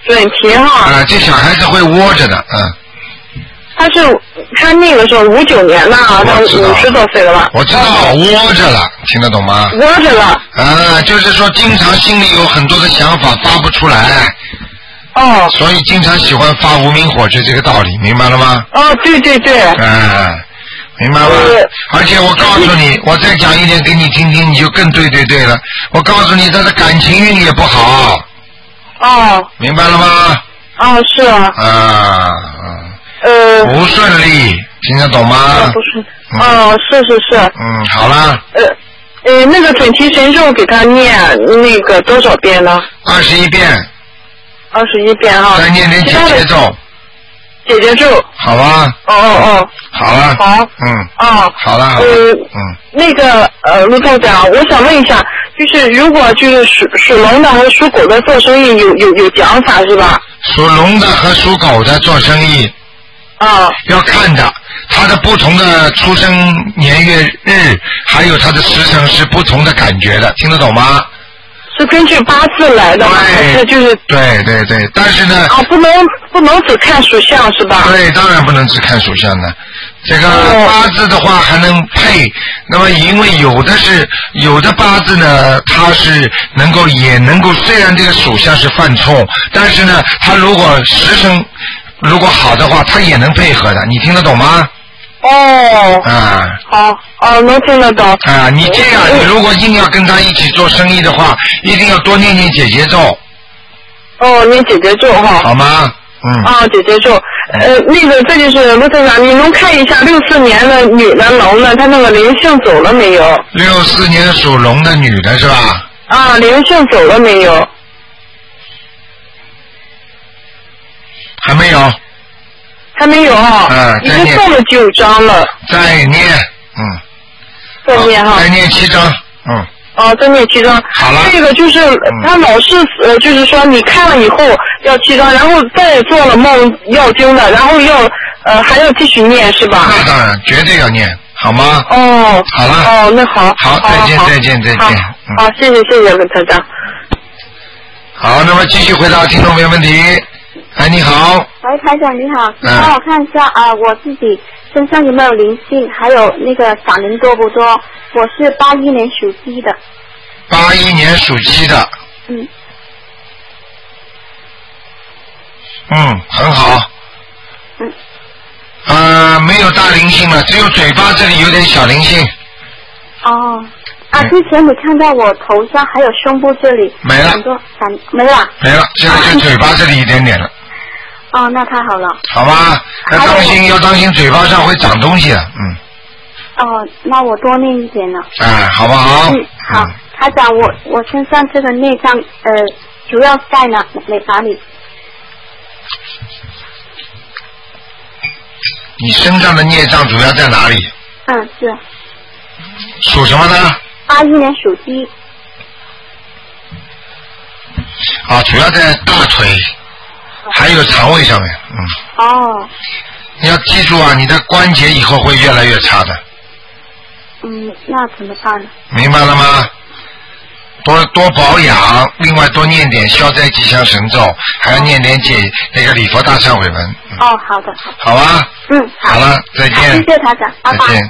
准提哈。 啊，这小孩子会窝着的，嗯。 他是他那个时候五九年的啊，他五十多岁了吧？ 我知道，窝着了，听得懂吗？ 窝着了。 啊，就是说经常心里有很多的想法发不出来。 哦。 所以经常喜欢发无名火，就这个道理，明白了吗？ 哦，对对对。 啊，明白吗？而且我告诉你，我再讲一点给你听听，你就更对对对了。我告诉你，他的感情运也不好。 哦。 明白了吗？ 哦，是啊。 啊。 呃。 不顺利，听得懂吗？ 哦，不顺。嗯、哦，是是是。 嗯，好了。 呃呃，那个准提神咒给他念那个多少遍呢？ 二十一遍。 二十一遍哈。 再念点姐姐咒。 姐姐咒。 好吧。 哦哦哦。 好了。 好。 嗯。 哦。 好了。 呃。 嗯。 那个呃，卢台长，我想问一下，就是如果就是属属龙的和属狗的做生意有有有讲法是吧？ 属龙的和属狗的做生意。 啊。 要看的，他的不同的出生年月日，还有他的时辰是不同的感觉的，听得懂吗？ 是根据八字来的吗？还是就是？ 对对对，但是呢。 啊，不能不能只看属相是吧？ 对，当然不能只看属相的。这个八字的话还能配，那么因为有的是有的八字呢，它是能够也能够，虽然这个属相是犯冲，但是呢，它如果时辰如果好的话，它也能配合的，你听得懂吗？ 哦。 啊。 好，哦，能听得懂。 啊，你这样，你如果硬要跟他一起做生意的话，一定要多念念姐姐咒。 哦，念姐姐咒哈。 好吗？嗯。 啊，姐姐咒，呃，那个这就是卢台长，你能看一下六四年的女的龙呢？她那个灵性走了没有？ 六四年属龙的女的是吧？ 啊，灵性走了没有？ 还没有。 还没有啊。 嗯， 已经送了九张了。 再念，嗯。 再念哈。 再念七张，嗯。 哦，再念七张。 好了。 这个就是他老是呃，就是说你看了以后要七张，然后再做了梦要经的，然后要呃还要继续念是吧？ 那当然，绝对要念，好吗？ 哦。 好了。 哦，那好。 好，再见，再见，再见。 好，谢谢谢谢卢台长。 好，那么继续回答听众朋友问题。哎，你好。 喂，台长你好，请帮我看一下啊、呃，我自己身上有没有灵性，还有那个闪灵多不多？我是八一年属鸡的。 八一年属鸡的。 嗯。 嗯，很好。 嗯。 呃，没有大灵性了，只有嘴巴这里有点小灵性。 哦。啊，之前你看到我头上还有胸部这里没了， 很多闪没了。 没了，现在就嘴巴这里一点点了。 哦，那太好了。 好吧，要当心，要当心嘴巴上会长东西的，嗯。 哦，那我多念一点了。 哎，好不好？ 嗯，好。台长，我我身上这个内脏呃，主要在哪哪哪里？ 你身上的孽障主要在哪里？ 嗯，是。 属什么呢？ 八一年属鸡。 啊，主要在大腿，还有肠胃上面，嗯。 哦。 你要记住啊，你的关节以后会越来越差的。 嗯，那怎么办呢？ 明白了吗？多多保养，另外多念点消灾吉祥神咒，还要念点解那个礼佛大忏悔文。 嗯、哦，好的，好的。 好吧。 嗯，好。 好了，再见。 谢谢台长，拜拜。 再见。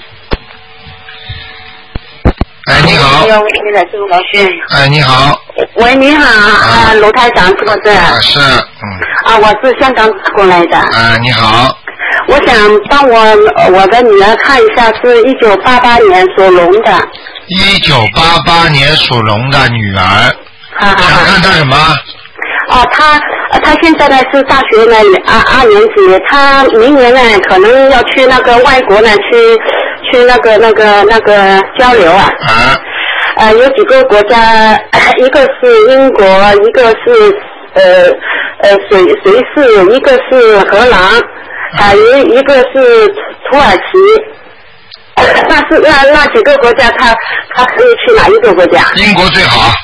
哎，你好。哎，你好。 喂，你好，啊，卢台长是不是？ 啊，是，嗯。 啊，我是香港过来的。 啊，你好。 我想帮我我的女儿看一下，是一九八八年属龙的。 一九八八年属龙的女儿。 啊啊。 想看她什么？ 啊，她她现在呢是大学呢二二年级，她明年呢可能要去那个外国呢去去那个那个那个交流啊。 啊。 呃，有几个国家，一个是英国，一个是呃呃水瑞士，一个是荷兰，啊，一一个是土耳其。那是那那几个国家，他他可以去哪一个国家？ 英国最好。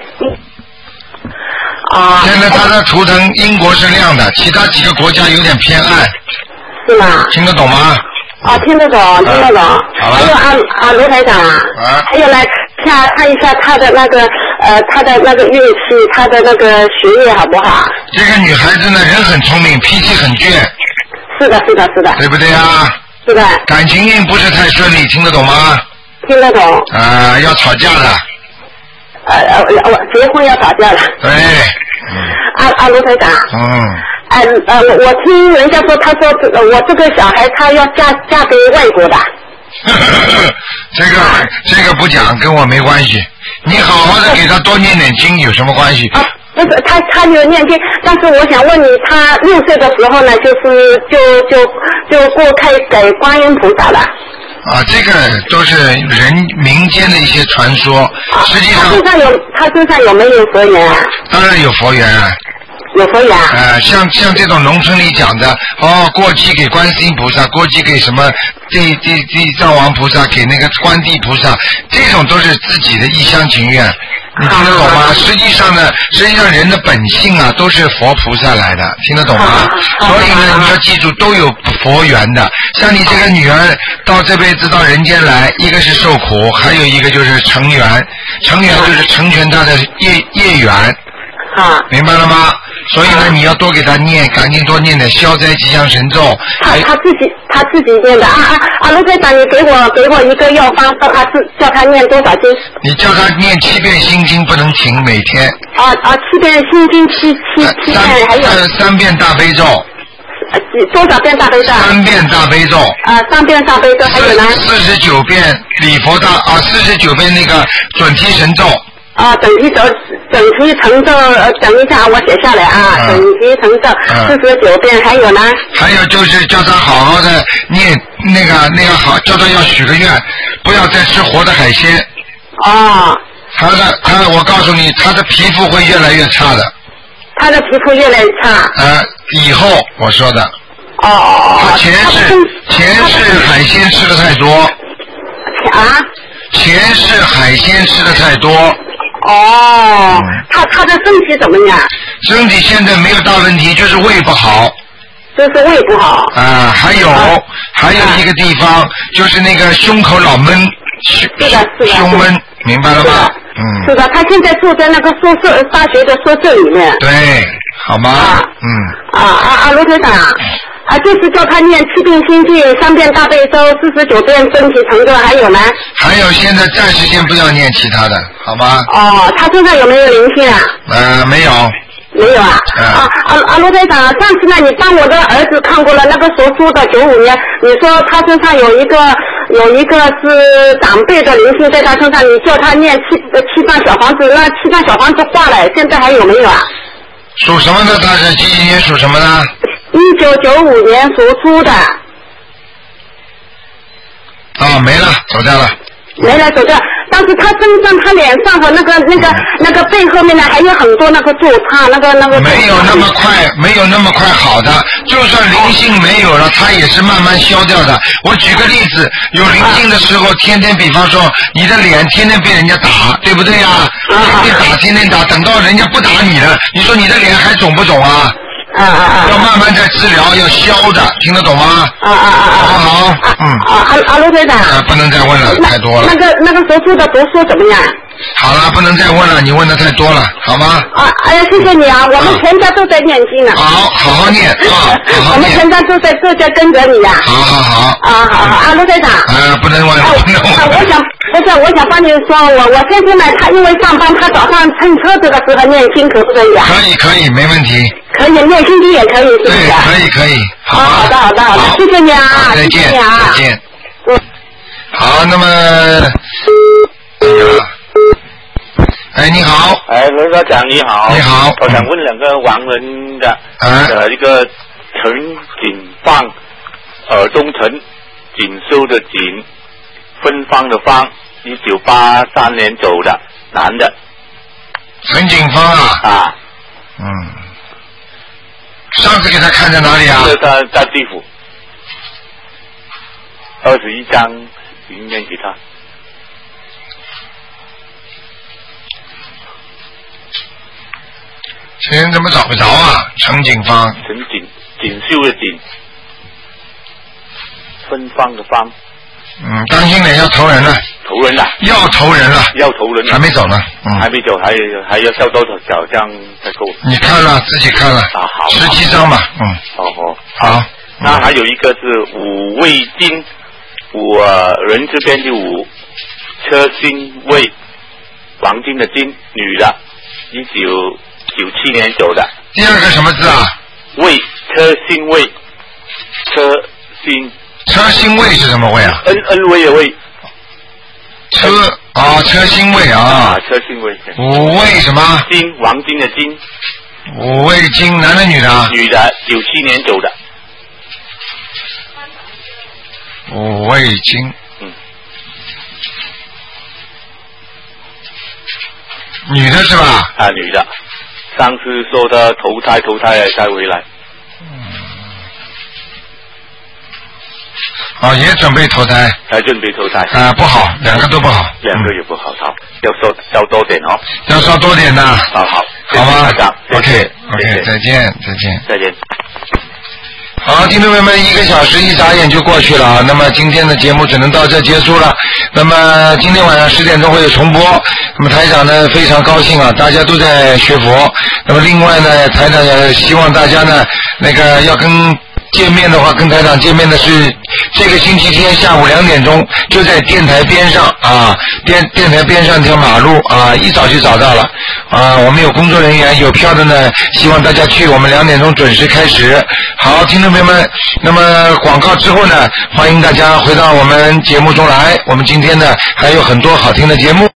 啊。 现在他的图腾英国是亮的，其他几个国家有点偏暗。 是吗？ 听得懂吗？ 啊，听得懂，听得懂。 好了。 还有啊啊，卢台长啊，还有来看看一下他的那个呃她的那个运气，她的那个学业好不好？ 这个女孩子呢，人很聪明，脾气很倔。 是的，是的，是的。 对不对啊？ 是的。 感情运不是太顺利，听得懂吗？ 听得懂。 啊、呃，要吵架的。 呃呃，我结婚要吵架了。 对。 阿阿卢台长。 嗯。 呃呃，我我听人家说，他说这我这个小孩他要嫁嫁给外国的。 这个这个不讲，跟我没关系。你好好的给他多念点经，有什么关系？ 啊，不是他他有念经，但是我想问你，他六岁的时候呢，就是就就就过开给观音菩萨了。 啊，这个都是人民间的一些传说，实际上他身上有他身上有没有佛缘啊？ 当然有佛缘啊。 有佛缘。 呃，像像这种农村里讲的，哦，过继给观世音菩萨，过继给什么地地地藏王菩萨，给那个观地菩萨，这种都是自己的一厢情愿，你听得懂吗？实际上呢，实际上人的本性啊，都是佛菩萨来的，听得懂吗？所以呢，你要记住，都有佛缘的。像你这个女儿到这辈子到人间来，一个是受苦，还有一个就是成缘，成缘就是成全她的业业缘。 啊， 明白了吗？所以呢，你要多给他念，赶紧多念点消灾吉祥神咒。 他他自己他自己念的啊啊啊！卢台长，你给我给我一个药方，叫他是叫他念多少经？ 你叫他念七遍心经，不能停，每天。 啊啊！七遍心经，七七七遍，还有三遍大悲咒。 呃，多少遍大悲咒？ 三遍大悲咒。 啊，三遍大悲咒，还有呢？ 四十九遍礼佛大啊，四十九遍那个准提神咒。 啊，等级整整齐成咒，呃，等一下，我写下来啊， 嗯、 整齐成咒四十九遍，还有呢？ 还有就是叫他好好的念那个那个好，叫他要许个愿，不要再吃活的海鲜。 哦。 他的他，我告诉你，他的皮肤会越来越差的。 他的皮肤越来越差。 呃，以后我说的。 哦哦哦。 他前世前世海鲜吃的太多。 啊？ 前世海鲜吃的太多。 哦，嗯、他他的身体怎么样？ 身体现在没有大问题，就是胃不好。 就是胃不好。 啊、呃，还有、啊、还有一个地方、啊、就是那个胸口老闷， 是的，是的， 胸闷，明白了吗？嗯。 是的，他现在住在那个宿舍大学的宿舍里面。 对，好吗？ 啊、 嗯。 啊啊啊！卢台长。啊，就是叫他念七遍心经，三遍大悲咒，四十九遍真提成咒，还有呢？ 还有，现在暂时先不要念其他的，好吗？ 哦，他身上有没有灵性啊？ 呃，没有。 没有啊？嗯、啊啊啊！卢台长，上次呢，你帮我的儿子看过了那个属猪的九五年，你说他身上有一个有一个是长辈的灵性在他身上，你叫他念七七张小房子，那七张小房子化了，现在还有没有啊？ 属什么的？他是几几年属什么的？ 一九九五年属猪的。 啊，没了，走掉了。 没了，走掉。但是他身上、他脸上和那个、那个、那个背后面呢，还有很多那个痤疮，那个、那个。 没有那么快，没有那么快好的。就算灵性没有了，它也是慢慢消掉的。我举个例子，有灵性的时候，天天，比方说你的脸天天被人家打，对不对呀？天天打，天天打，等到人家不打你了，你说你的脸还肿不肿啊？ 啊啊啊！ 要慢慢在治疗，要消的，听得懂吗？ 啊啊啊！ 好好，嗯。 啊啊啊！卢台长。 啊，不能再问了，太多了。 那个那个属猪的读书怎么样？ 好了，不能再问了，你问的太多了，好吗？ 啊，哎呀，谢谢你啊，我们全家都在念经呢。 好，好好念啊，好好念。 我们全家都在都在跟着你呀。 好好好。 啊，好好啊，卢台长。 啊，不能问了，不能问了。 我想，我想，我想帮你说，我我先生呢，他因为上班，他早上乘车子的时候念经，可不可以啊？ 可以，可以，没问题。 可以念心经也可以，是不是？ 对，可以，可以。好。 好的，好的，好的，谢谢你啊， 再见， 谢谢啊， 再见。嗯。好，那么，哎呀。哎，你好。 哎，卢科长你好。 你好。 我想问两个亡人的， 啊、 呃，一个陈锦芳，耳东陈，锦绣的锦，芬芳的芳，一九八三年走的，男的。 陈锦芳啊。 啊。 嗯。上次给他看在哪里啊？ 是在在地府。二十一张零念给他。 这人怎么找不着啊？陈锦芳。 陈锦，锦绣的锦，芬芳的芳。 嗯，当心点要投人了。 投人了。 要投人了。 要投人了。 还没走呢，嗯。 还没走，还还要烧多少小这样才够？ 你看了，自己看了。 啊，好。 十七张吧，嗯。 哦哦。 好。 那还有一个是五味金，五、呃、人这边就五，车辛味，黄金的金，女的，一九九七年走的。 第二个什么字啊？ 味，车辛味，车辛。 车辛味是什么味啊？ 恩恩味的味。 车啊，车辛味啊。 啊，车辛味。 五味什么？ 金，黄金的金。 五味金，男的女的？ 女的，九七年走的。 五味金。 嗯。 女的是吧？ 啊，女的。上次说的投胎投胎再回来。 哦，也准备投胎。 还准备投胎。 啊，不好，两个都不好。 两个也不好，好，要烧烧多点哦。 要烧多点的。 啊，好， 好吧。 OK OK， 再见再见再见。 好，听众朋友们，一个小时一眨眼就过去了，那么今天的节目只能到这结束了。那么今天晚上十点钟会有重播。那么台长呢非常高兴啊，大家都在学佛。那么另外呢，台长也希望大家呢那个要跟见面的话，跟台长见面的是这个星期天下午两点钟，就在电台边上啊，电电台边上一条马路啊，一早就找到了啊。我们有工作人员，有票的呢，希望大家去，我们两点钟准时开始。好，听众朋友们，那么广告之后呢，欢迎大家回到我们节目中来。我们今天呢还有很多好听的节目。